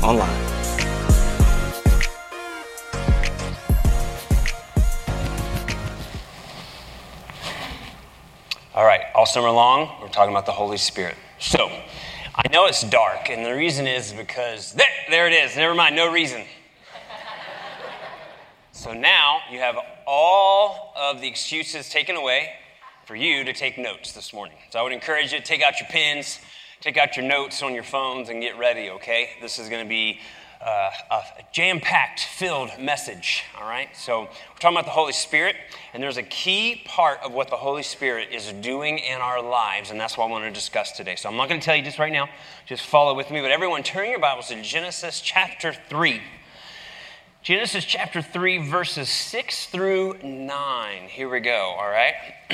online. All right, all summer long, we're talking about the Holy Spirit. So, I know it's dark, and the reason is because, there it is, never mind, no reason. So now, you have all of the excuses taken away for you to take notes this morning. So I would encourage you to take out your pens, take out your notes on your phones, and get ready, okay? This is going to be a jam-packed, filled message, all right? So we're talking about the Holy Spirit, and there's a key part of what the Holy Spirit is doing in our lives, and that's what I want to discuss today. So I'm not going to tell you just right now. Just follow with me. But everyone, turn your Bibles to Genesis chapter 3. Genesis chapter 3, verses 6 through 9. Here we go, all right?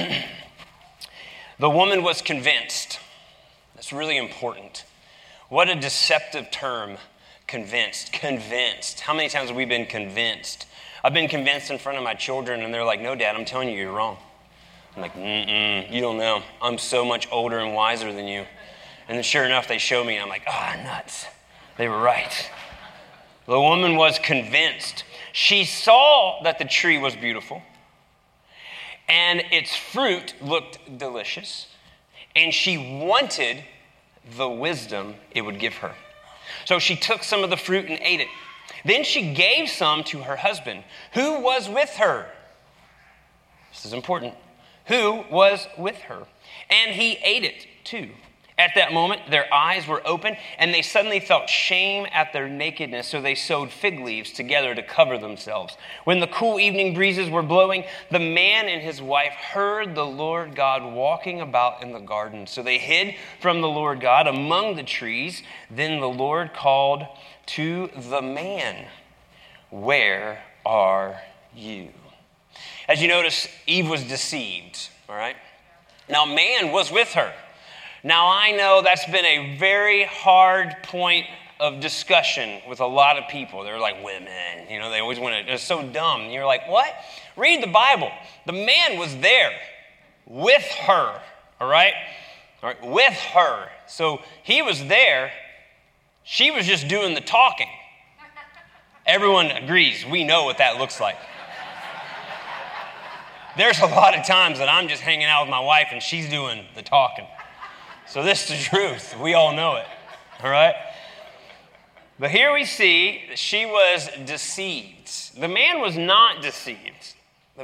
The woman was convinced. That's really important. What a deceptive term. Convinced. How many times have we been convinced? I've been convinced in front of my children, and they're like, no, Dad, I'm telling you, you're wrong. I'm like, you don't know. I'm so much older and wiser than you. And then sure enough, they show me, and I'm like, nuts. They were right. The woman was convinced. She saw that the tree was beautiful, and its fruit looked delicious, and she wanted the wisdom it would give her. So she took some of the fruit and ate it. Then she gave some to her husband, who was with her. This is important. Who was with her. And he ate it too. At that moment, their eyes were open, and they suddenly felt shame at their nakedness, so they sewed fig leaves together to cover themselves. When the cool evening breezes were blowing, the man and his wife heard the Lord God walking about in the garden. So they hid from the Lord God among the trees. Then the Lord called to the man, "Where are you?" As you notice, Eve was deceived, all right? Now man was with her. Now, I know that's been a very hard point of discussion with a lot of people. They're like, women, they always want to, it's so dumb. And you're like, what? Read the Bible. The man was there with her, all right? All right, with her. So he was there. She was just doing the talking. Everyone agrees. We know what that looks like. There's a lot of times that I'm just hanging out with my wife and she's doing the talking. So this is the truth. We all know it, all right? But here we see that she was deceived. The man was not deceived.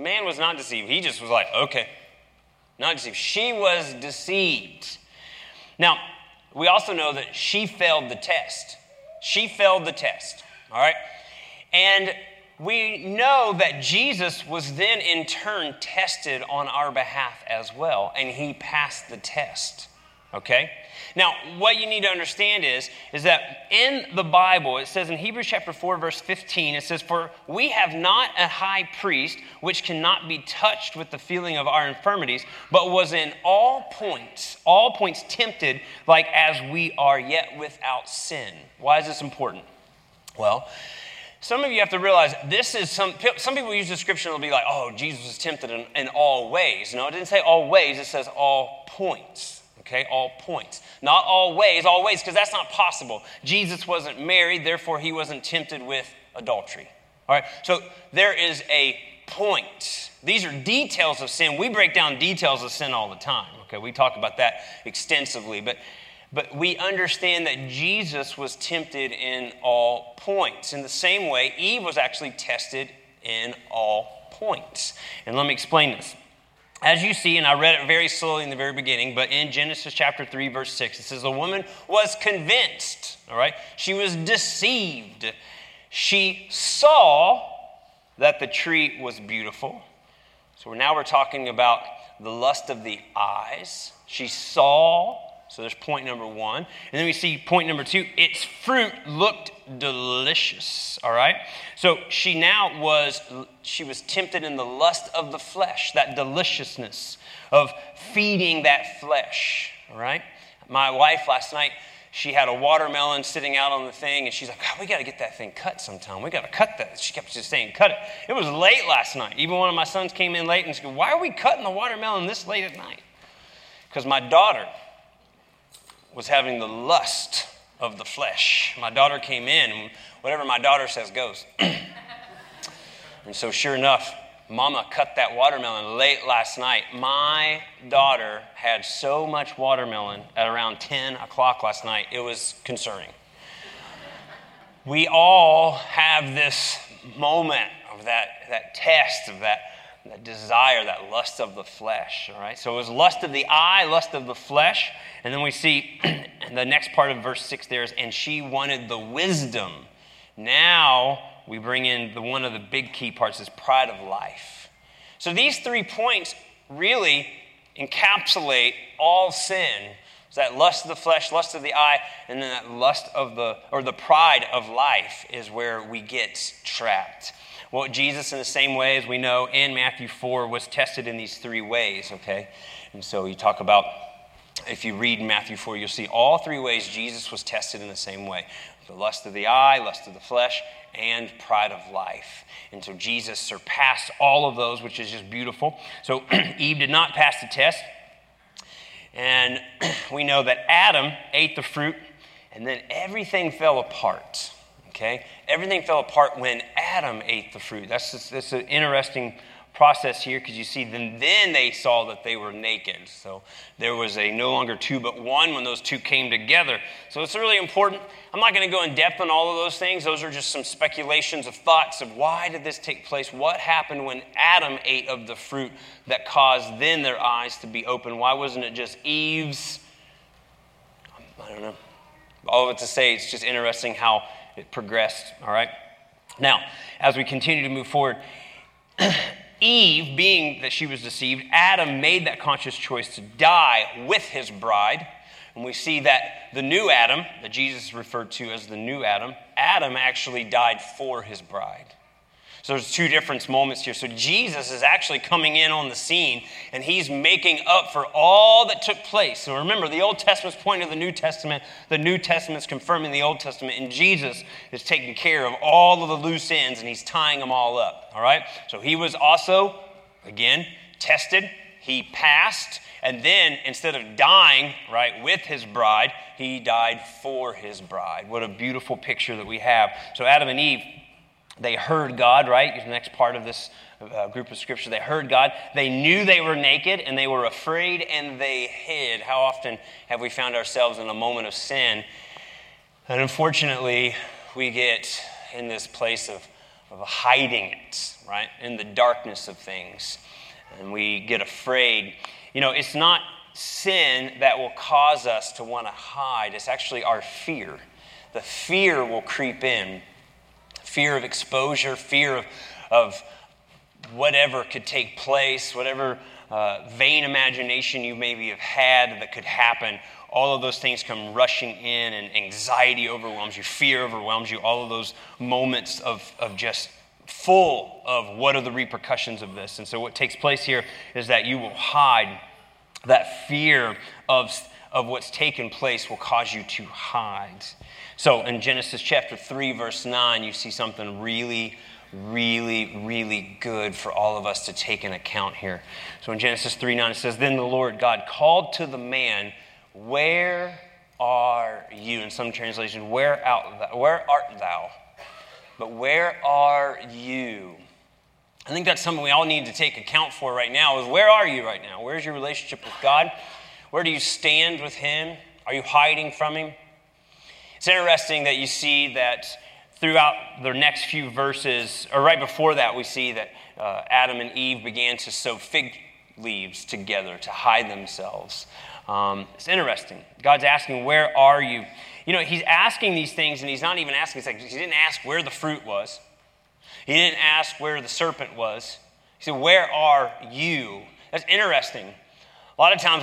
He just was like, okay, not deceived. She was deceived. Now, we also know that she failed the test. All right? And we know that Jesus was then in turn tested on our behalf as well, and he passed the test. Okay? Now, what you need to understand is that in the Bible, it says in Hebrews chapter 4, verse 15, it says, "For we have not a high priest which cannot be touched with the feeling of our infirmities, but was in all points tempted like as we are, yet without sin." Why is this important? Well, some of you have to realize this is some people use the scripture and they'll be like, oh, Jesus was tempted in all ways. No, it didn't say all ways, it says all points. Okay, all points. Not all ways, because that's not possible. Jesus wasn't married, therefore he wasn't tempted with adultery. All right, so there is a point. These are details of sin. We break down details of sin all the time. Okay, we talk about that extensively, but we understand that Jesus was tempted in all points. In the same way, Eve was actually tested in all points. And let me explain this. As you see, and I read it very slowly in the very beginning, but in Genesis chapter 3, verse 6, it says, the woman was convinced, all right? She was deceived. She saw that the tree was beautiful. So now we're talking about the lust of the eyes. She saw, so there's point number one. And then we see point number two, its fruit looked delicious, all right? So she was tempted in the lust of the flesh, that deliciousness of feeding that flesh, all right? My wife last night, she had a watermelon sitting out on the thing, and she's like, God, we got to get that thing cut sometime. We got to cut that. She kept just saying, cut it. It was late last night. Even one of my sons came in late and said, why are we cutting the watermelon this late at night? Because my daughter was having the lust of the flesh. My daughter came in, and whatever my daughter says goes. And so sure enough, Mama cut that watermelon late last night. My daughter had so much watermelon at around 10 o'clock last night, it was concerning. We all have this moment of that test, of that desire, that lust of the flesh, all right? So it was lust of the eye, lust of the flesh, and then we see the next part of verse 6 there is, and she wanted the wisdom. Now we bring in one of the big key parts, is pride of life. So these 3 points really encapsulate all sin. It's that lust of the flesh, lust of the eye, and then that lust of the pride of life is where we get trapped. Well, Jesus, in the same way as we know in Matthew 4, was tested in these 3 ways, okay? And so you talk about, if you read Matthew 4, you'll see all 3 ways Jesus was tested in the same way. The lust of the eye, lust of the flesh, and pride of life. And so Jesus surpassed all of those, which is just beautiful. So Eve did not pass the test. And we know that Adam ate the fruit, and then everything fell apart. Okay? Everything fell apart when Adam ate the fruit. That's an interesting process here, because you see, then they saw that they were naked. So there was no longer 2 but 1 when those 2 came together. So it's really important. I'm not going to go in depth on all of those things. Those are just some speculations of thoughts of why did this take place? What happened when Adam ate of the fruit that caused then their eyes to be open? Why wasn't it just Eve's? I don't know. All of it to say, it's just interesting how it progressed, all right? Now, as we continue to move forward, Eve, being that she was deceived, Adam made that conscious choice to die with his bride. And we see that the new Adam, that Jesus referred to as the new Adam, Adam actually died for his bride. So there's 2 different moments here. So Jesus is actually coming in on the scene, and he's making up for all that took place. So remember, the Old Testament's pointing to the New Testament. The New Testament's confirming the Old Testament, and Jesus is taking care of all of the loose ends, and he's tying them all up, all right? So he was also, again, tested. He passed, and then instead of dying, right, with his bride, he died for his bride. What a beautiful picture that we have. So Adam and Eve, they heard God, right? The next part of this group of scripture, they heard God. They knew they were naked, and they were afraid, and they hid. How often have we found ourselves in a moment of sin? And unfortunately, we get in this place of hiding it, right? In the darkness of things. And we get afraid. You know, it's not sin that will cause us to want to hide. It's actually our fear. The fear will creep in. Fear of exposure, fear of whatever could take place, whatever vain imagination you maybe have had that could happen. All of those things come rushing in, and anxiety overwhelms you, fear overwhelms you, all of those moments of just full of what are the repercussions of this. And so what takes place here is that you will hide. That fear of what's taken place will cause you to hide. So in Genesis chapter 3, verse 9, you see something really, really, really good for all of us to take into account here. So in Genesis 3:9, it says, "Then the Lord God called to the man, 'Where are you?'" In some translations, where art thou? But where are you? I think that's something we all need to take account for right now, is where are you right now? Where's your relationship with God? Where do you stand with him? Are you hiding from him? It's interesting that you see that throughout the next few verses, or right before that, we see that Adam and Eve began to sew fig leaves together to hide themselves. It's interesting. God's asking, where are you? You know, he's asking these things, and he's not even asking. It's like he didn't ask where the fruit was. He didn't ask where the serpent was. He said, "Where are you?" That's interesting. A lot of times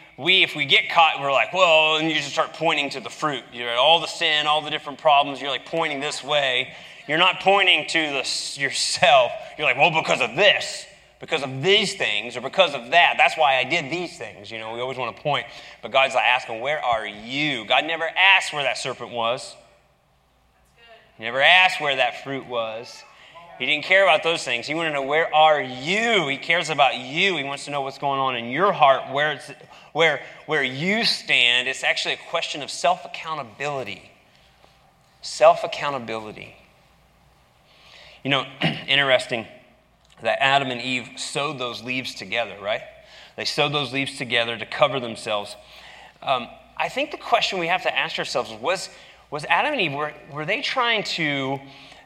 if we get caught, we're like, well, and you just start pointing to the fruit. You're at all the sin, all the different problems. You're like pointing this way. You're not pointing to yourself. You're like, well, because of this, because of these things, or because of that. That's why I did these things. You know, we always want to point. But God's like asking, where are you? God never asked where that serpent was. He never asked where that fruit was. He didn't care about those things. He wanted to know, where are you? He cares about you. He wants to know what's going on in your heart, where you stand. It's actually a question of self-accountability. Self-accountability. You know, interesting that Adam and Eve sewed those leaves together, right? They sewed those leaves together to cover themselves. I think the question we have to ask ourselves was Adam and Eve, were they trying to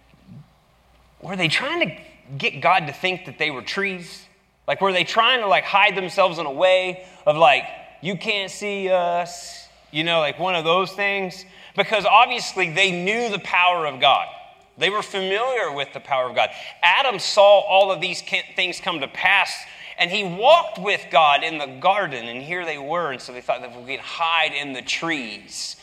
get God to think that they were trees? Like, were they trying to hide themselves in a way of you can't see us, like one of those things? Because obviously they knew the power of God. They were familiar with the power of God. Adam saw all of these things come to pass, and he walked with God in the garden, and here they were, and so they thought that we could hide in the trees.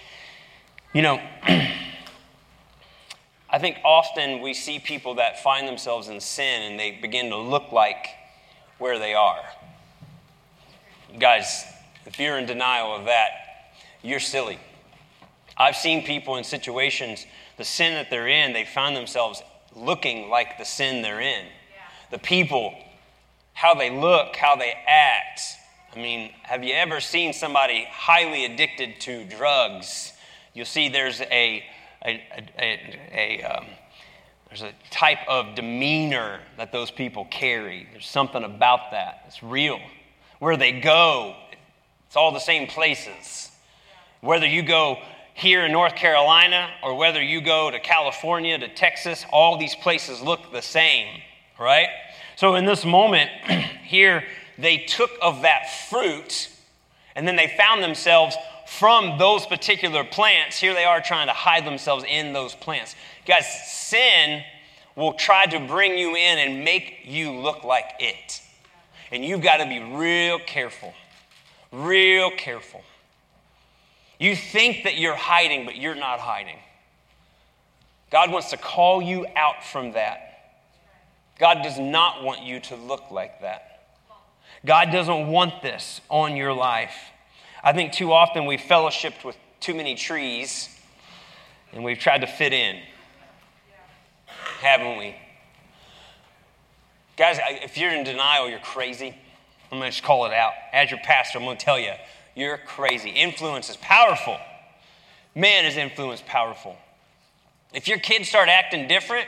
I think often we see people that find themselves in sin, and they begin to look like where they are. Guys, if you're in denial of that, you're silly. I've seen people in situations, the sin that they're in, they find themselves looking like the sin they're in. Yeah. The people, how they look, how they act. I mean, have you ever seen somebody highly addicted to drugs? You'll see there's a type of demeanor that those people carry. There's something about that. It's real. Where they go, it's all the same places. Whether you go here in North Carolina or whether you go to California, to Texas, all these places look the same, right? So in this moment here, they took of that fruit and then they found themselves from those particular plants. Here they are trying to hide themselves in those plants. Guys, sin will try to bring you in and make you look like it. And you've got to be real careful. Real careful. You think that you're hiding, but you're not hiding. God wants to call you out from that. God does not want you to look like that. God doesn't want this on your life. I think too often we've fellowshipped with too many trees and we've tried to fit in. Haven't we? Guys, if you're in denial, you're crazy. I'm going to just call it out. As your pastor, I'm going to tell you, you're crazy. Influence is powerful. Man, is influence powerful. If your kids start acting different,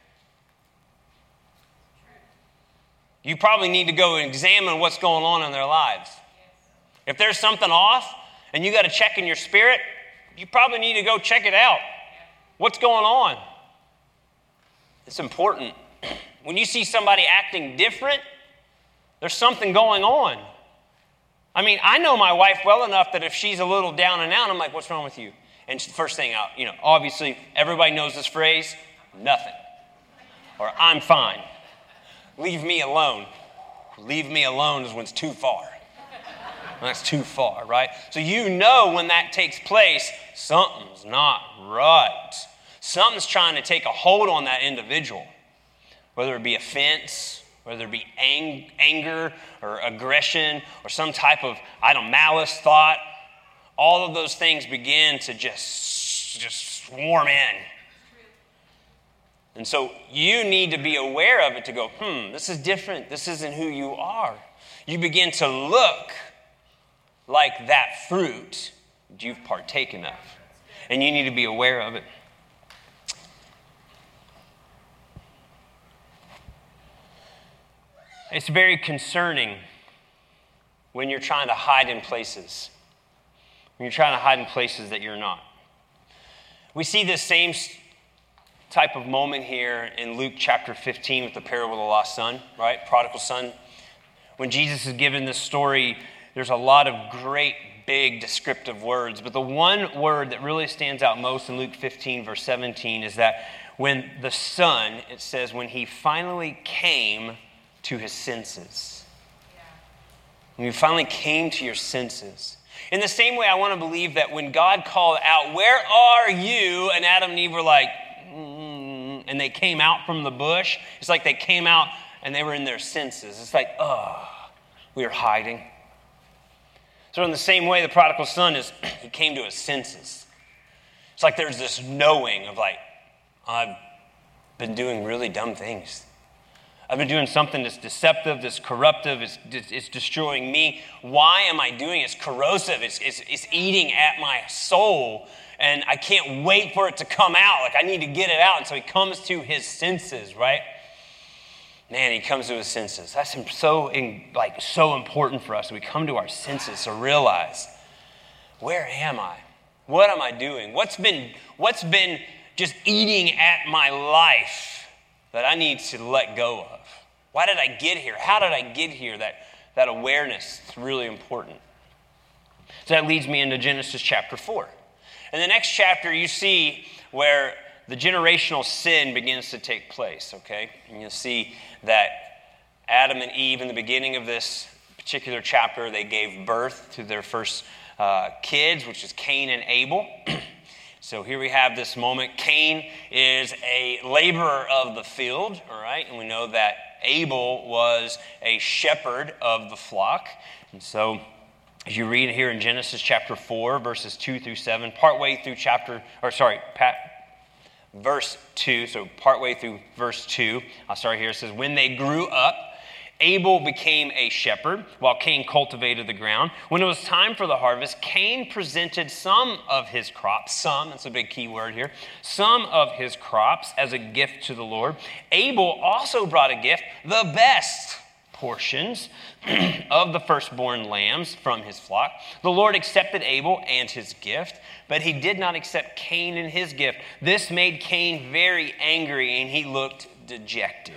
you probably need to go and examine what's going on in their lives. If there's something off and you got to check in your spirit, you probably need to go check it out. What's going on? It's important. When you see somebody acting different, there's something going on. I mean, I know my wife well enough that if she's a little down and out, I'm like, what's wrong with you? And first thing out, obviously everybody knows this phrase, nothing. Or I'm fine. Leave me alone. Leave me alone is when it's too far. That's too far, right? So when that takes place, something's not right. Something's trying to take a hold on that individual. Whether it be offense, whether it be anger or aggression or some type of, malice thought, all of those things begin to just swarm in. And so you need to be aware of it to go, this is different. This isn't who you are. You begin to look like that fruit that you've partaken of. And you need to be aware of it. It's very concerning when you're trying to hide in places. When you're trying to hide in places that you're not. We see this same type of moment here in Luke chapter 15 with the parable of the lost son, right? Prodigal son. When Jesus is given this story, there's a lot of great, big descriptive words. But the one word that really stands out most in Luke 15, verse 17, is that when the son, it says, when he finally came to his senses. When you finally came to your senses. In the same way, I want to believe that when God called out, where are you? And Adam and Eve were like, and they came out from the bush. It's like they came out and they were in their senses. It's like, we were hiding. So in the same way, the prodigal son he came to his senses. It's like there's this knowing of I've been doing really dumb things. I've been doing something that's deceptive, that's corruptive, it's destroying me. Why am I doing it? It's corrosive, it's eating at my soul, and I can't wait for it to come out. Like, I need to get it out. And so he comes to his senses, right? Man, he comes to his senses. That's so important for us. We come to our senses to realize, where am I? What am I doing? What's been just eating at my life that I need to let go of? Why did I get here? How did I get here? That awareness is really important. So that leads me into Genesis chapter 4. In the next chapter, you see where the generational sin begins to take place, okay? And you'll see that Adam and Eve, in the beginning of this particular chapter, they gave birth to their first kids, which is Cain and Abel. So here we have this moment. Cain is a laborer of the field, all right? And we know that Abel was a shepherd of the flock. And so as you read here in Genesis chapter 4, verses 2 through 7, verse 2, so partway through verse 2, I'll start here. It says, when they grew up, Abel became a shepherd, while Cain cultivated the ground. When it was time for the harvest, Cain presented some of his crops, that's a big key word here, some of his crops as a gift to the Lord. Abel also brought a gift, the best portions of the firstborn lambs from his flock. The Lord accepted Abel and his gift, but he did not accept Cain and his gift. This made Cain very angry, and he looked dejected.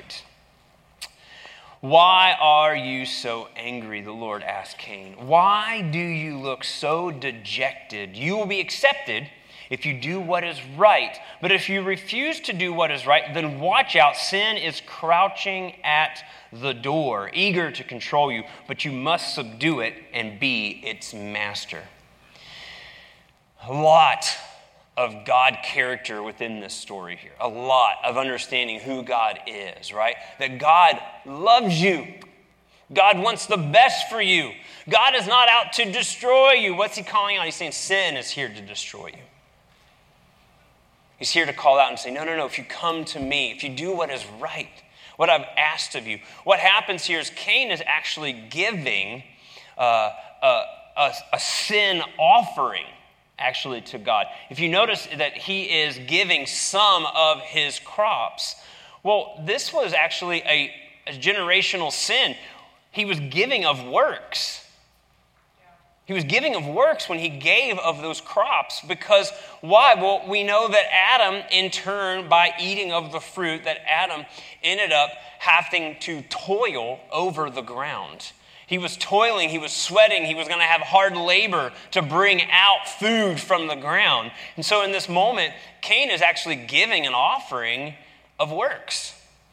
Why are you so angry? The Lord asked Cain. Why do you look so dejected? You will be accepted if you do what is right. But if you refuse to do what is right, then watch out. Sin is crouching at the door, eager to control you, but you must subdue it and be its master. A lot of God character within this story here. A lot of understanding who God is, right? That God loves you. God wants the best for you. God is not out to destroy you. What's he calling out? He's saying sin is here to destroy you. He's here to call out and say, no, if you come to me, if you do what is right, what I've asked of you. What happens here is Cain is actually giving a sin offering actually to God. If you notice that he is giving some of his crops, well, this was actually a generational sin. He was giving of works. He was giving of works when he gave of those crops, because why? Well, we know that Adam, in turn, by eating of the fruit, that Adam ended up having to toil over the ground. He was toiling, he was sweating, he was going to have hard labor to bring out food from the ground. And so in this moment, Cain is actually giving an offering of works.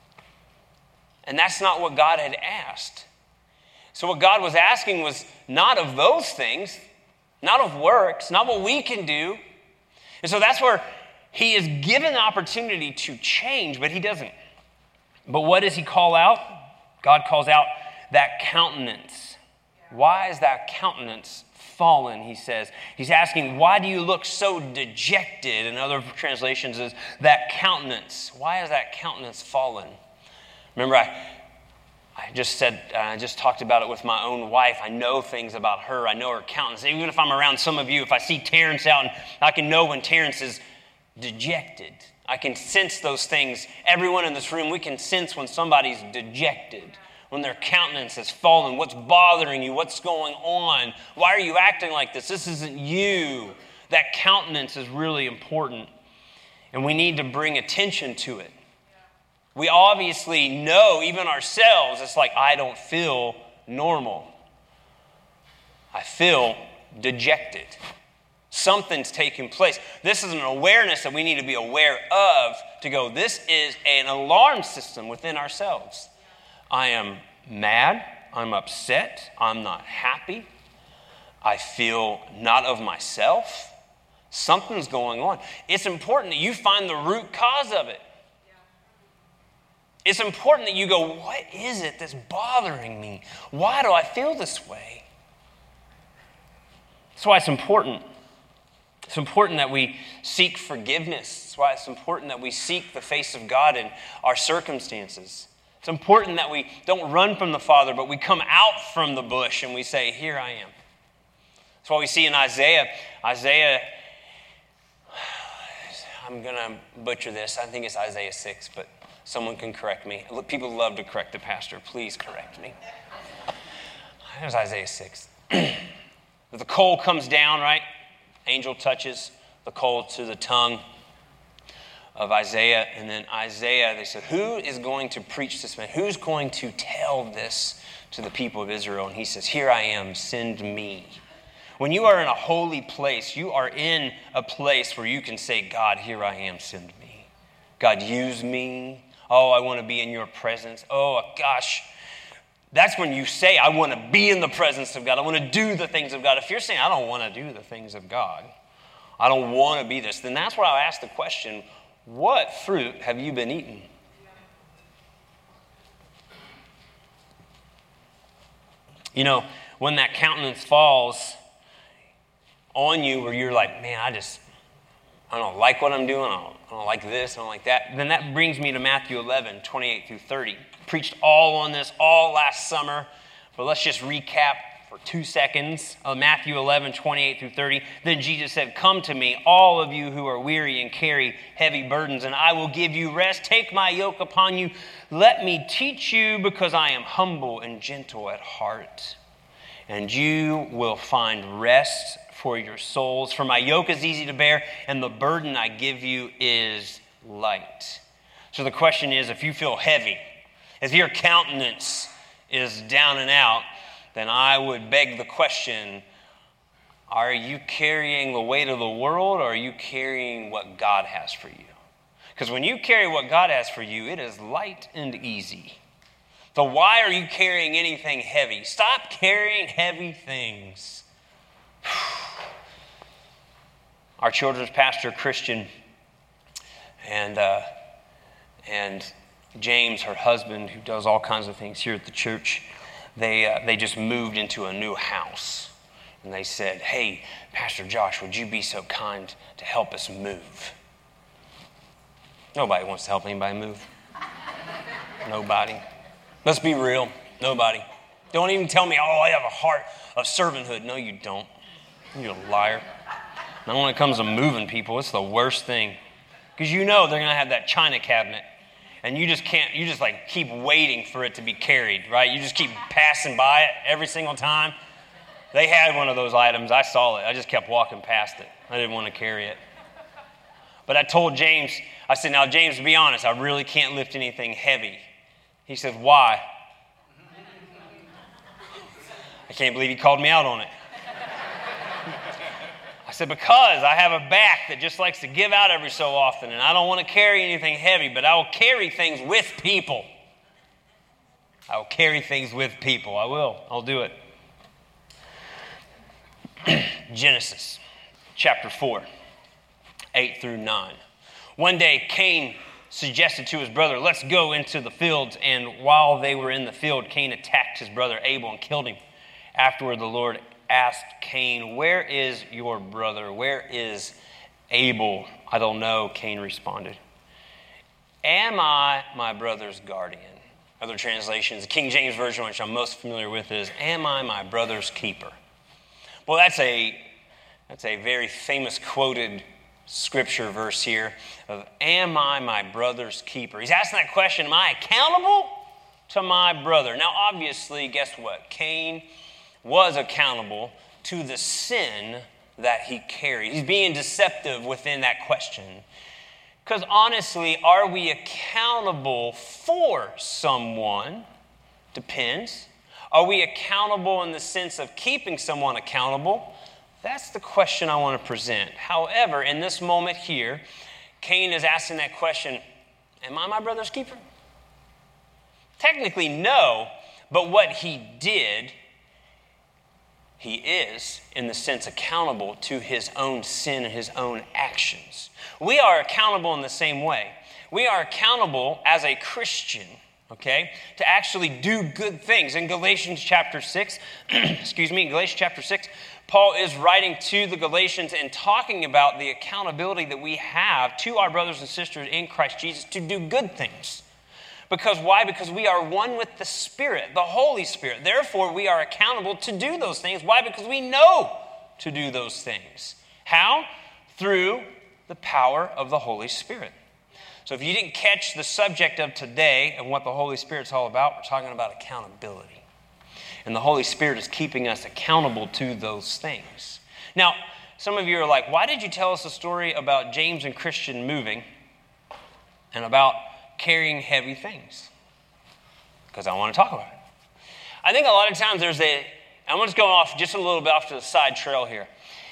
And that's not what God had asked. So what God was asking was not of those things, not of works, not what we can do. And so that's where he is given the opportunity to change, but he doesn't. But what does he call out? God calls out that countenance. Why is that countenance fallen, he says. He's asking, why do you look so dejected? In other translations is that countenance. Why is that countenance fallen? Remember, I just talked about it with my own wife. I know things about her. I know her countenance. Even if I'm around some of you, if I see Terrence out, and I can know when Terrence is dejected. I can sense those things. Everyone in this room, we can sense when somebody's dejected, when their countenance has fallen. What's bothering you? What's going on? Why are you acting like this? This isn't you. That countenance is really important, and we need to bring attention to it. We obviously know, even ourselves, it's like, I don't feel normal. I feel dejected. Something's taking place. This is an awareness that we need to be aware of to go, this is an alarm system within ourselves. I am mad. I'm upset. I'm not happy. I feel not of myself. Something's going on. It's important that you find the root cause of it. It's important that you go, what is it that's bothering me? Why do I feel this way? That's why it's important It's important that we seek forgiveness. That's why it's important that we seek the face of God in our circumstances. It's important that we don't run from the Father, but we come out from the bush and we say, here I am. That's why we see in Isaiah, I'm going to butcher this. I think it's Isaiah 6, but someone can correct me. People love to correct the pastor. Please correct me. It was Isaiah 6. The coal comes down, right? Angel touches the coal to the tongue of Isaiah. And then Isaiah, they said, who is going to preach this man? Who's going to tell this to the people of Israel? And he says, here I am, send me. When you are in a holy place, you are in a place where you can say, God, here I am, send me. God, use me. Oh, I want to be in your presence. Oh, gosh. That's when you say, I want to be in the presence of God. I want to do the things of God. If you're saying, I don't want to do the things of God, I don't want to be this, then that's where I'll ask the question, what fruit have you been eating? You know, when that countenance falls on you where you're like, man, I don't like what I'm doing. I don't like this. I don't like that. Then that brings me to Matthew 11, 28 through 30. Preached all on this all last summer, but let's just recap for 2 seconds. Matthew 11, 28 through 30. Then Jesus said, come to me, all of you who are weary and carry heavy burdens, and I will give you rest. Take my yoke upon you. Let me teach you, because I am humble and gentle at heart, and you will find rest for your souls. For my yoke is easy to bear, and the burden I give you is light. So the question is, if you feel heavy, if your countenance is down and out, then I would beg the question, are you carrying the weight of the world, or are you carrying what God has for you? Because when you carry what God has for you, it is light and easy. So why are you carrying anything heavy? Stop carrying heavy things. Our children's pastor, Christian, and James, her husband, who does all kinds of things here at the church, they just moved into a new house. And they said, hey, Pastor Josh, would you be so kind to help us move? Nobody wants to help anybody move. Nobody. Let's be real. Nobody. Don't even tell me, oh, I have a heart of servanthood. No, you don't. You're a liar. Now, when it comes to moving people, it's the worst thing. Because you know they're going to have that china cabinet. And you just keep waiting for it to be carried, right? You just keep passing by it every single time. They had one of those items. I saw it. I just kept walking past it. I didn't want to carry it. But I told James, I said, now, James, to be honest, I really can't lift anything heavy. He said, why? I can't believe he called me out on it. I said, because I have a back that just likes to give out every so often, and I don't want to carry anything heavy, but I will carry things with people. I will carry things with people. I will. I'll do it. Genesis chapter 4, 8 through 9. One day, Cain suggested to his brother, let's go into the fields. And while they were in the field, Cain attacked his brother Abel and killed him. Afterward, the Lord asked Cain, where is your brother? Where is Abel? I don't know, Cain responded. Am I my brother's guardian? Other translations, the King James Version, which I'm most familiar with, is, am I my brother's keeper? Well, that's a very famous quoted scripture verse here of, am I my brother's keeper? He's asking that question, am I accountable to my brother? Now, obviously, guess what? Cain was accountable to the sin that he carried. He's being deceptive within that question. Because honestly, are we accountable for someone? Depends. Are we accountable in the sense of keeping someone accountable? That's the question I want to present. However, in this moment here, Cain is asking that question, am I my brother's keeper? Technically, no, but what he did, he is, in the sense, accountable to his own sin and his own actions. We are accountable in the same way. We are accountable as a Christian, okay, to actually do good things. In Galatians chapter 6, in Galatians chapter 6, Paul is writing to the Galatians and talking about the accountability that we have to our brothers and sisters in Christ Jesus to do good things. Because why? Because we are one with the Spirit, the Holy Spirit. Therefore, we are accountable to do those things. Why? Because we know to do those things. How? Through the power of the Holy Spirit. So if you didn't catch the subject of today and what the Holy Spirit's all about, we're talking about accountability. And the Holy Spirit is keeping us accountable to those things. Now, some of you are like, why did you tell us a story about James and Christian moving and about carrying heavy things? Because I want to talk about it. I think a lot of times I'm just going off just a little bit off to the side trail here.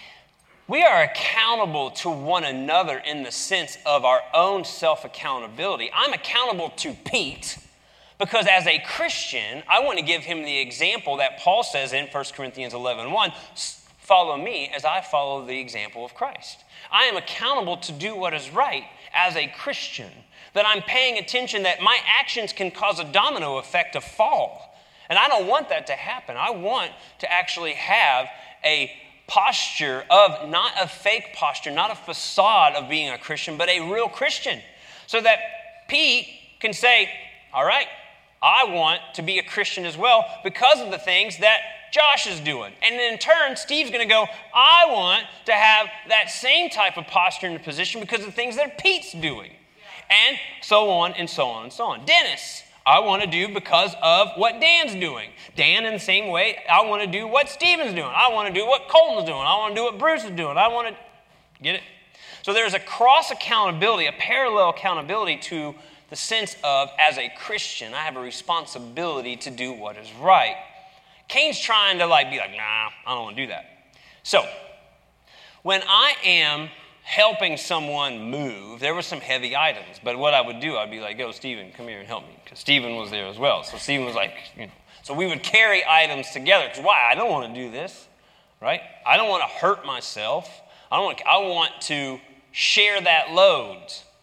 We are accountable to one another in the sense of our own self-accountability. I'm accountable to Pete because as a Christian, I want to give him the example that Paul says in 1 Corinthians 11:1, follow me as I follow the example of Christ. I am accountable to do what is right as a Christian, that I'm paying attention that my actions can cause a domino effect to fall. And I don't want that to happen. I want to actually have a posture of, not a fake posture, not a facade of being a Christian, but a real Christian. So that Pete can say, all right, I want to be a Christian as well because of the things that Josh is doing. And in turn, Steve's going to go, I want to have that same type of posture in the position because of the things that Pete's doing. And so on and so on and so on. Dennis, I want to do because of what Dan's doing. Dan, in the same way, I want to do what Steven's doing. I want to do what Colton's doing. I want to do what Bruce is doing. I want to, get it? So there's a cross accountability, a parallel accountability to the sense of, as a Christian, I have a responsibility to do what is right. Cain's trying to be like, nah, I don't want to do that. So when I am helping someone move, there were some heavy items. But what I would do, I'd be like, go, Stephen, come here and help me. Because Stephen was there as well. So Stephen was like, So we would carry items together. Because why? I don't want to do this, right? I don't want to hurt myself. I want to share that load.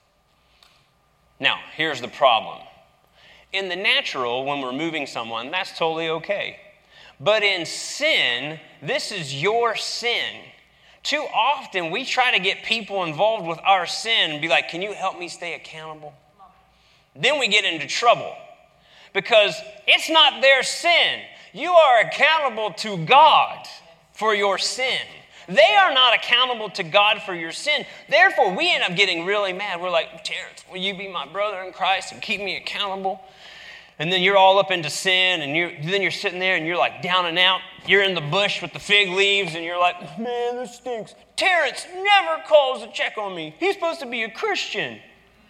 Now, here's the problem. In the natural, when we're moving someone, that's totally okay. But in sin, this is your sin. Too often, we try to get people involved with our sin and be like, can you help me stay accountable? Then we get into trouble because it's not their sin. You are accountable to God for your sin. They are not accountable to God for your sin. Therefore, we end up getting really mad. We're like, Terrence, will you be my brother in Christ and keep me accountable? And then you're all up into sin, and then you're sitting there, and you're like down and out. You're in the bush with the fig leaves, and you're like, man, this stinks. Terrence never calls to check on me. He's supposed to be a Christian.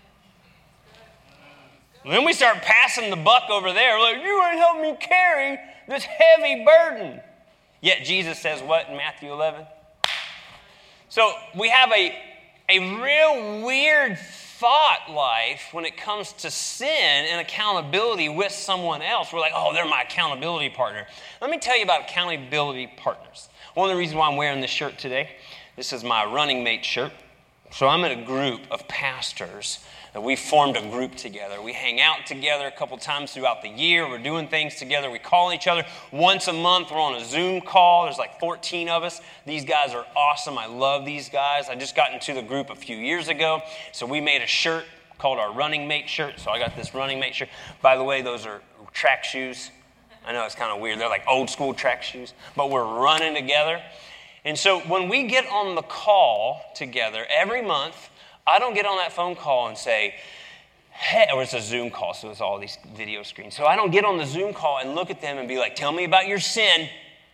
And then we start passing the buck over there. We're like, you ain't helping me carry this heavy burden. Yet Jesus says what in Matthew 11? So we have a real weird thought life when it comes to sin and accountability with someone else. We're like, oh, they're my accountability partner. Let me tell you about accountability partners. One of the reasons why I'm wearing this shirt today, this is my running mate shirt. So I'm in a group of pastors that we formed a group together. We hang out together a couple times throughout the year. We're doing things together. We call each other once a month. We're on a Zoom call. There's like 14 of us. These guys are awesome. I love these guys. I just got into the group a few years ago. So we made a shirt called our Running Mate shirt. So I got this Running Mate shirt. By the way, those are track shoes. I know it's kind of weird. They're like old school track shoes. But we're running together. And so when we get on the call together every month, I don't get on that phone call and say, hey, or it's a Zoom call, so it's all these video screens. So I don't get on the Zoom call and look at them and be like, tell me about your sin.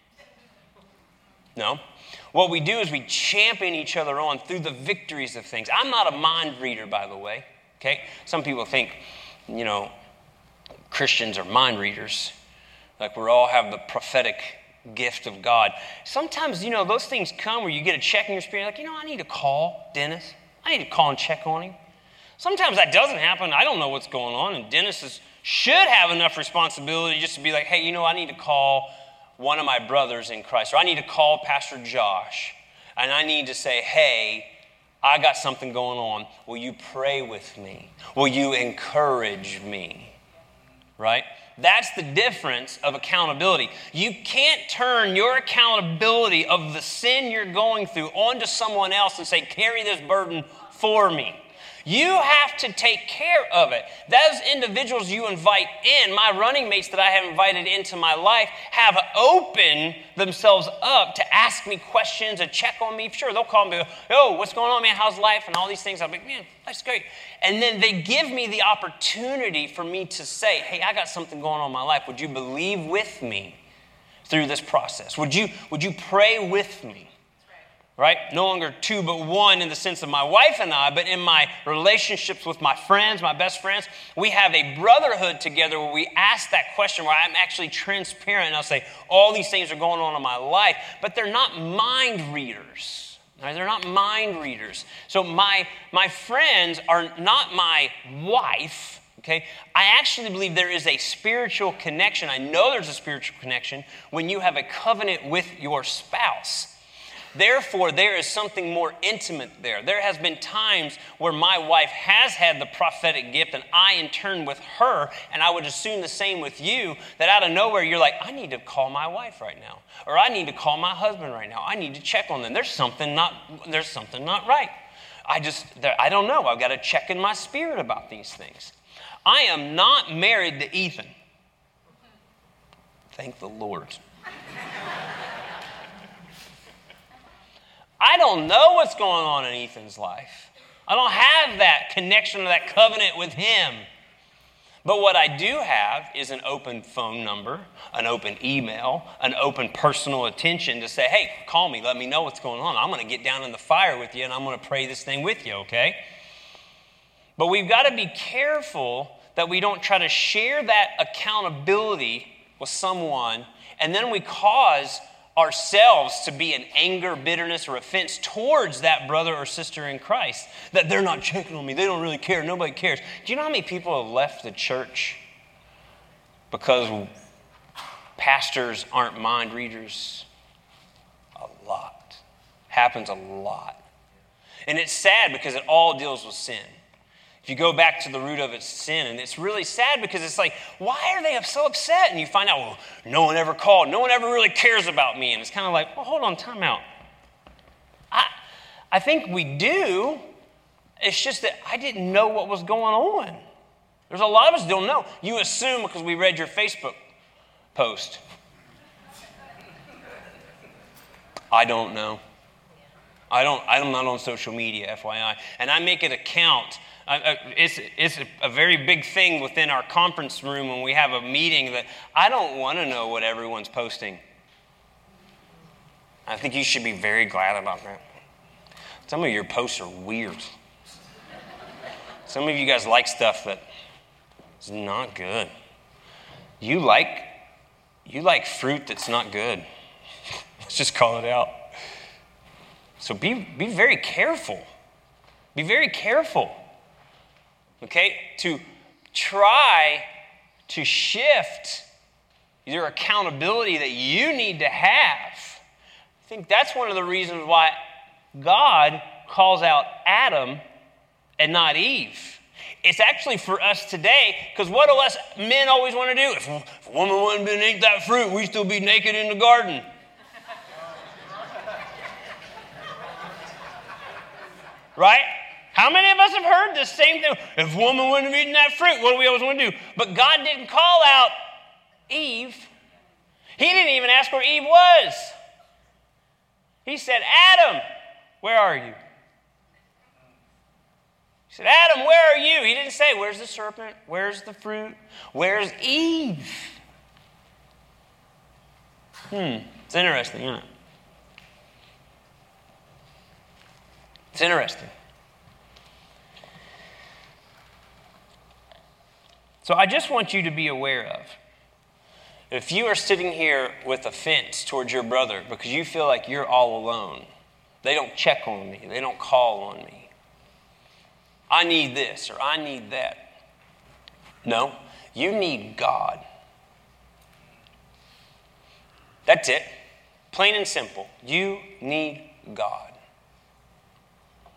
No. What we do is we champion each other on through the victories of things. I'm not a mind reader, by the way. Okay? Some people think, Christians are mind readers. Like we all have the prophetic gift of God. Sometimes, those things come where you get a check in your spirit, like, I need to call Dennis. I need to call and check on him. Sometimes that doesn't happen. I don't know what's going on. And Dennis should have enough responsibility just to be like, hey, I need to call one of my brothers in Christ. Or I need to call Pastor Josh. And I need to say, hey, I got something going on. Will you pray with me? Will you encourage me? right? That's the difference of accountability. You can't turn your accountability of the sin you're going through onto someone else and say, carry this burden for me. You have to take care of it. Those individuals you invite in, my running mates that I have invited into my life, have opened themselves up to ask me questions and check on me. Sure, they'll call me, oh, what's going on, man? How's life? And all these things. I'll be like, man, life's great. And then they give me the opportunity for me to say, hey, I got something going on in my life. Would you believe with me through this process? Would you pray with me? Right? No longer two, but one in the sense of my wife and I, but in my relationships with my friends, my best friends, we have a brotherhood together where we ask that question, where I'm actually transparent and I'll say, all these things are going on in my life, but they're not mind readers. Right? They're not mind readers. So my friends are not my wife. Okay? I actually believe there is a spiritual connection. I know there's a spiritual connection when you have a covenant with your spouse. Therefore, there is something more intimate there. There has been times where my wife has had the prophetic gift and I in turn with her, and I would assume the same with you, that out of nowhere you're like, I need to call my wife right now. Or I need to call my husband right now. I need to check on them. There's something not right. I don't know. I've got to check in my spirit about these things. I am not married to Ethan. Thank the Lord. I don't know what's going on in Ethan's life. I don't have that connection or that covenant with him. But what I do have is an open phone number, an open email, an open personal attention to say, hey, call me, let me know what's going on. I'm going to get down in the fire with you and I'm going to pray this thing with you, okay? But we've got to be careful that we don't try to share that accountability with someone and then we cause ourselves to be in anger, bitterness, or offense towards that brother or sister in Christ. That they're not checking on me. They don't really care. Nobody cares. Do you know how many people have left the church because pastors aren't mind readers? A lot. Happens a lot. And it's sad because it all deals with sin. If you go back to the root of its sin, and it's really sad because it's like, why are they so upset? And you find out, well, no one ever called. No one ever really cares about me. And it's kind of like, well, hold on, time out. I think we do. It's just that I didn't know what was going on. There's a lot of us don't know. You assume because we read your Facebook post. I don't know. I'm not on social media, FYI. And I make it a count. It's a very big thing within our conference room when we have a meeting that I don't want to know what everyone's posting. I think you should be very glad about that. Some of your posts are weird. Some of you guys like stuff that is not good. You like fruit that's not good. Let's just call it out. So be very careful. Be very careful. Okay? To try to shift your accountability that you need to have. I think that's one of the reasons why God calls out Adam and not Eve. It's actually for us today, because what do us men always want to do? If a woman wouldn't have eat that fruit, we'd still be naked in the garden. Right? How many of us have heard the same thing? If a woman wouldn't have eaten that fruit, what do we always want to do? But God didn't call out Eve. He didn't even ask where Eve was. He said, Adam, where are you? He said, Adam, where are you? He didn't say, where's the serpent? Where's the fruit? Where's Eve? It's interesting, isn't it? It's interesting. So I just want you to be aware of, if you are sitting here with offense towards your brother because you feel like you're all alone, they don't check on me, they don't call on me, I need this or I need that. No, you need God. That's it. Plain and simple. You need God.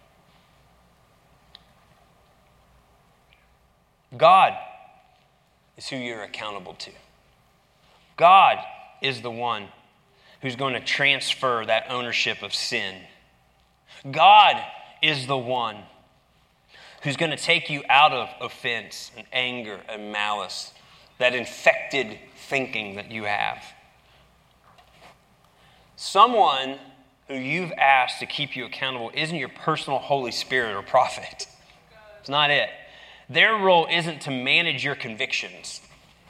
God is who you're accountable to. God is the one who's going to transfer that ownership of sin. God is the one who's going to take you out of offense and anger and malice, that infected thinking that you have. Someone who you've asked to keep you accountable isn't your personal Holy Spirit or prophet. It's not it. Their role isn't to manage your convictions.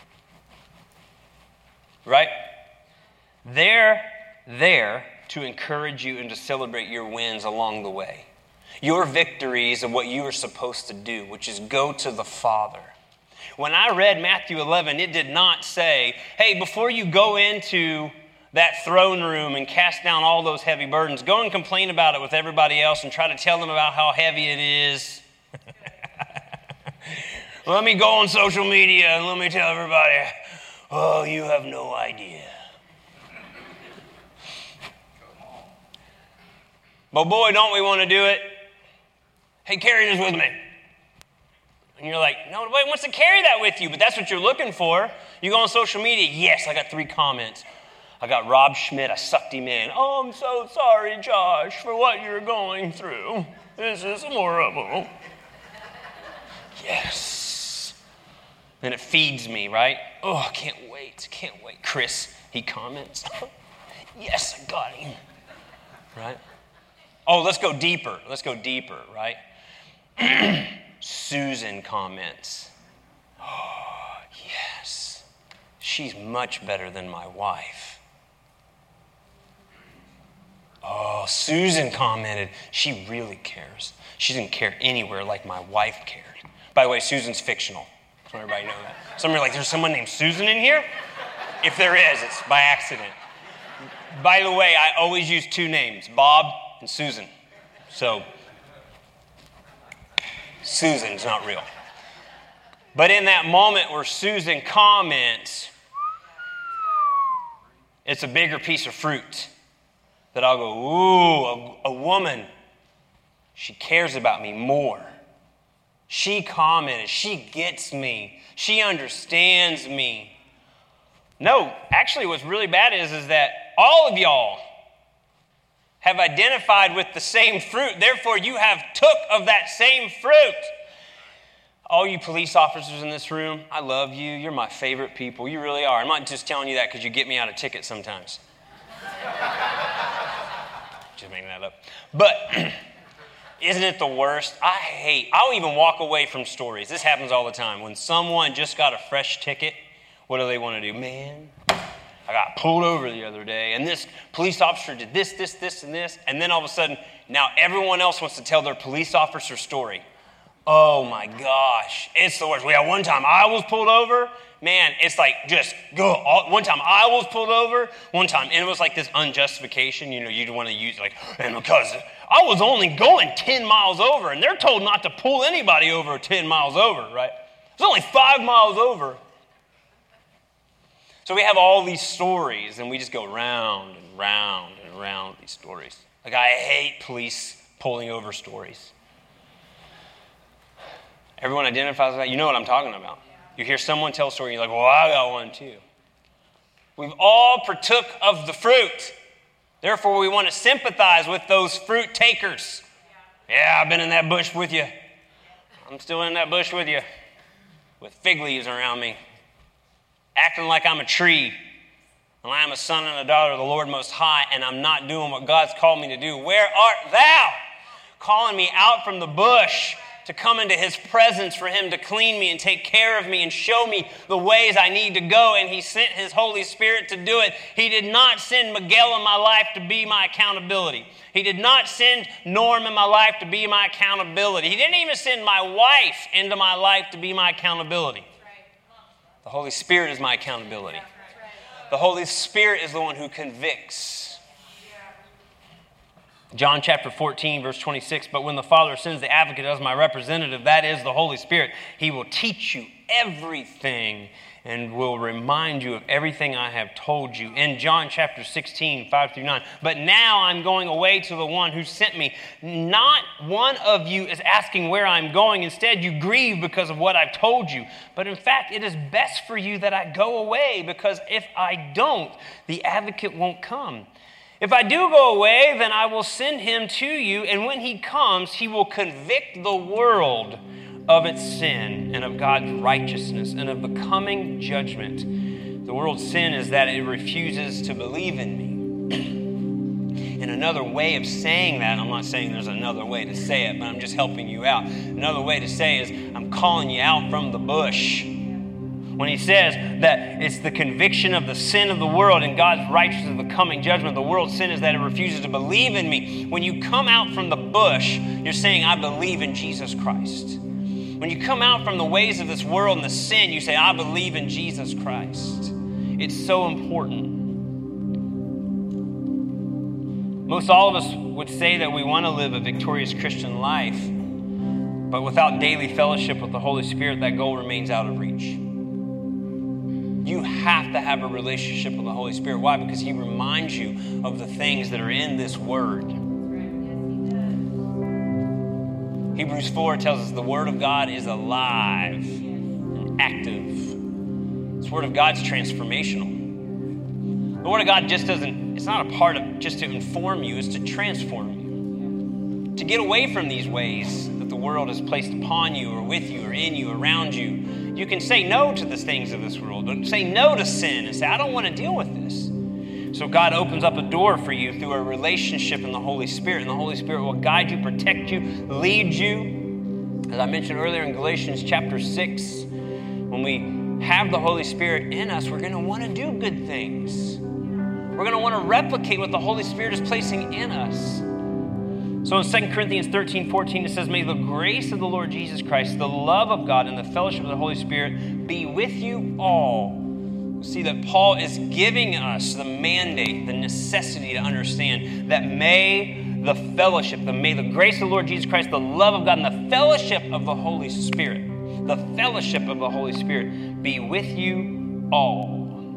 Right? They're there to encourage you and to celebrate your wins along the way. Your victories of what you are supposed to do, which is go to the Father. When I read Matthew 11, it did not say, hey, before you go into that throne room and cast down all those heavy burdens, go and complain about it with everybody else and try to tell them about how heavy it is. Let me go on social media and let me tell everybody, oh, you have no idea. But boy, don't we want to do it. Hey, carry this with me. And you're like, nobody wants to carry that with you, but that's what you're looking for. You go on social media, yes, I got 3 comments. I got Rob Schmidt, I sucked him in. Oh, I'm so sorry, Josh, for what you're going through. This is horrible. Yes. And it feeds me, right? Oh, I can't wait. Chris, he comments. Yes, I got him. Right? Oh, let's go deeper, right? Susan comments. Oh, yes. She's much better than my wife. Oh, Susan commented, she really cares. She didn't care anywhere like my wife cared. By the way, Susan's fictional. Just want everybody to know that. Some are like, there's someone named Susan in here? If there is, it's by accident. By the way, I always use 2 names, Bob and Susan. So, Susan's not real. But in that moment where Susan comments, it's a bigger piece of fruit that I'll go, ooh, a woman, she cares about me more. She commented, she gets me, she understands me. No, actually what's really bad is that all of y'all have identified with the same fruit. Therefore, you have took of that same fruit. All you police officers in this room, I love you. You're my favorite people. You really are. I'm not just telling you that because you get me out of tickets sometimes. Just making that up. But isn't it the worst? I'll even walk away from stories. This happens all the time. When someone just got a fresh ticket, what do they want to do? Man, I got pulled over the other day, and this police officer did this, and this, and then all of a sudden, now everyone else wants to tell their police officer story. Oh my gosh, it's the worst. We had one time I was pulled over. Man, it's like just go. One time I was pulled over, one time, and it was like this unjustification, you'd want to use like, and because I was only going 10 miles over, and they're told not to pull anybody over 10 miles over, right? It's only 5 miles over. So we have all these stories, and we just go round and round and round with these stories. Like, I hate police pulling over stories. Everyone identifies with that. You know what I'm talking about. You hear someone tell a story, and you're like, well, I got one too. We've all partook of the fruit. Therefore, we want to sympathize with those fruit takers. Yeah, I've been in that bush with you. I'm still in that bush with you, with fig leaves around me, acting like I'm a tree, and I am a son and a daughter of the Lord Most High, and I'm not doing what God's called me to do. Where art thou? Calling me out from the bush to come into his presence for him to clean me and take care of me and show me the ways I need to go, and he sent his Holy Spirit to do it. He did not send Miguel in my life to be my accountability. He did not send Norm in my life to be my accountability. He didn't even send my wife into my life to be my accountability. The Holy Spirit is my accountability. The Holy Spirit is the one who convicts. John chapter 14, verse 26, but when the Father sends the advocate as my representative, that is the Holy Spirit, he will teach you everything and will remind you of everything I have told you. In John chapter 16, 5-9. But now I'm going away to the one who sent me. Not one of you is asking where I'm going. Instead, you grieve because of what I've told you. But in fact, it is best for you that I go away, because if I don't, the advocate won't come. If I do go away, then I will send him to you, and when he comes, he will convict the world of its sin and of God's righteousness and of the coming judgment. The world's sin is that it refuses to believe in me. And another way of saying that, I'm not saying there's another way to say it, but I'm just helping you out. Another way to say is, I'm calling you out from the bush. When he says that it's the conviction of the sin of the world and God's righteousness of the coming judgment, the world's sin is that it refuses to believe in me. When you come out from the bush, you're saying, I believe in Jesus Christ. When you come out from the ways of this world and the sin, you say, I believe in Jesus Christ. It's so important. Most all of us would say that we want to live a victorious Christian life, but without daily fellowship with the Holy Spirit, that goal remains out of reach. You have to have a relationship with the Holy Spirit. Why? Because he reminds you of the things that are in this word. Hebrews 4 tells us the word of God is alive and active. This word of God's transformational. The word of God just doesn't, it's not a part of just to inform you, it's to transform you. To get away from these ways that the world has placed upon you or with you or in you, around you. You can say no to the things of this world, but say no to sin and say, I don't want to deal with this. So God opens up a door for you through a relationship in the Holy Spirit, and the Holy Spirit will guide you, protect you, lead you. As I mentioned earlier in Galatians chapter 6, when we have the Holy Spirit in us, we're going to want to do good things. We're going to want to replicate what the Holy Spirit is placing in us. So in 2 Corinthians 13:14, it says, may the grace of the Lord Jesus Christ, the love of God, and the fellowship of the Holy Spirit be with you all. See that Paul is giving us the mandate, the necessity to understand that may the fellowship, may the grace of the Lord Jesus Christ, the love of God, and the fellowship of the Holy Spirit, the fellowship of the Holy Spirit be with you all.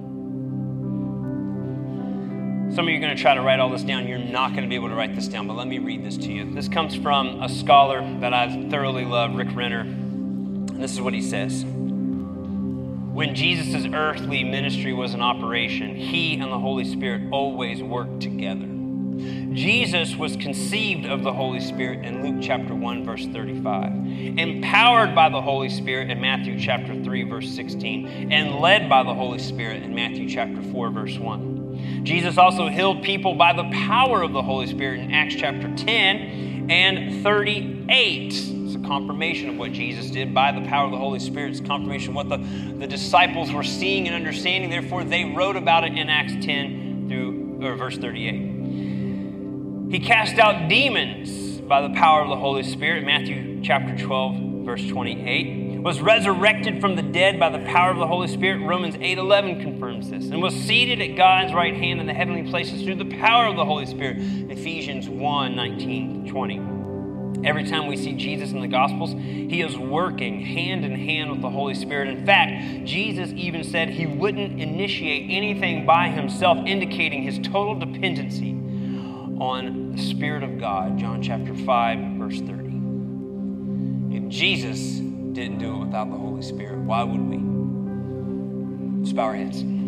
Some of you are going to try to write all this down. You're not going to be able to write this down, but let me read this to you. This comes from a scholar that I thoroughly love, Rick Renner. And this is what he says. When Jesus' earthly ministry was in operation, he and the Holy Spirit always worked together. Jesus was conceived of the Holy Spirit in Luke chapter 1, verse 35, empowered by the Holy Spirit in Matthew chapter 3, verse 16, and led by the Holy Spirit in Matthew chapter 4, verse 1. Jesus also healed people by the power of the Holy Spirit in Acts chapter 10 and 38. It's a confirmation of what Jesus did by the power of the Holy Spirit. It's a confirmation of what the disciples were seeing and understanding. Therefore, they wrote about it in Acts 10 through verse 38. He cast out demons by the power of the Holy Spirit. Matthew chapter 12, verse 28. Was resurrected from the dead by the power of the Holy Spirit. Romans 8:11 confirms this. And was seated at God's right hand in the heavenly places through the power of the Holy Spirit. Ephesians 1:19-20. Every time we see Jesus in the Gospels, he is working hand in hand with the Holy Spirit. In fact, Jesus even said he wouldn't initiate anything by himself, indicating his total dependency on the Spirit of God. John chapter 5, verse 30. If Jesus didn't do it without the Holy Spirit, why would we? Let's bow our heads.